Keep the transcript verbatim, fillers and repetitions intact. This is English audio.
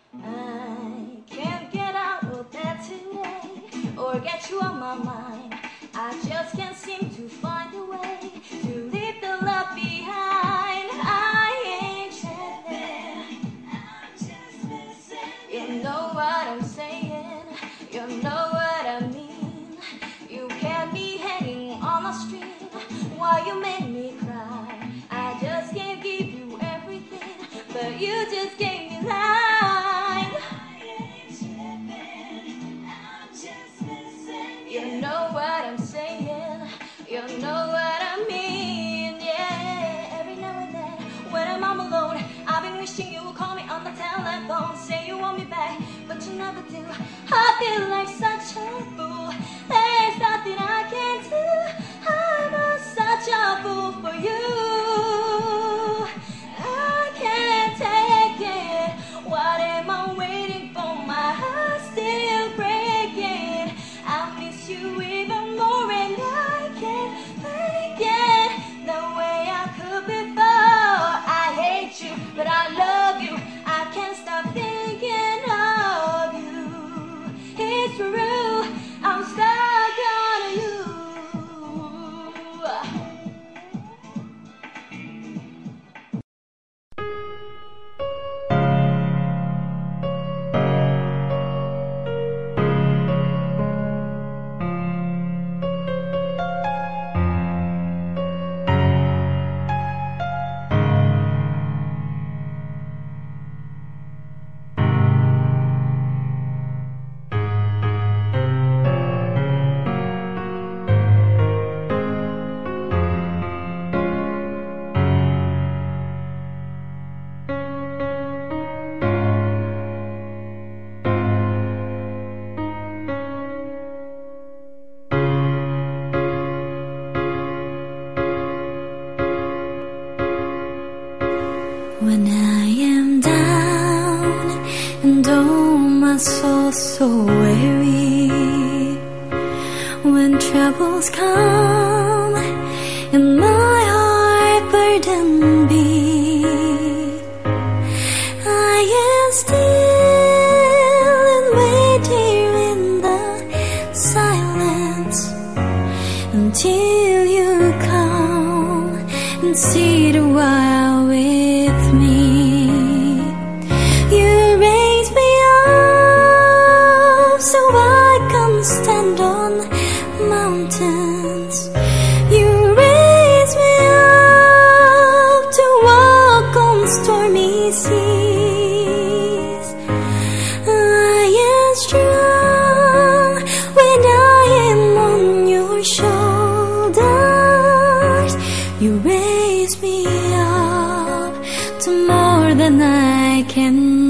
I can't get out of bed today or get you on my mind. I just can't seem to find a way to leave the love behind. I ain't chilling, I'm just missing. You know what I'm saying, you know what I mean. You kept me hanging on a string while you made me cry. I just can't give you everything, but you just gave me life. You know what I'm saying, you know what I mean, yeah. Every now and then, when I'm all alone, I've been wishing you would call me on the telephone. Say you want me back, but you never do. I feel like such a fool, there's nothing I can do. I'm a, such a fool for you. I can't take it, what am I waiting for? My heart's still breaking. I miss you even more and I can't fake it the way I could before. I hate you, but I love you. I can't stop thinking of you. It's true, I'm stuck on you. When I am down and oh my soul so weary, when troubles come and my heart burdened be, I am still and wait here in the silence until you come and sit a while with me. You raise me up so I can stand on mountains. You raise me up to walk on stormy seas. I am strong when I am on your shoulders. You raise me up to more than I can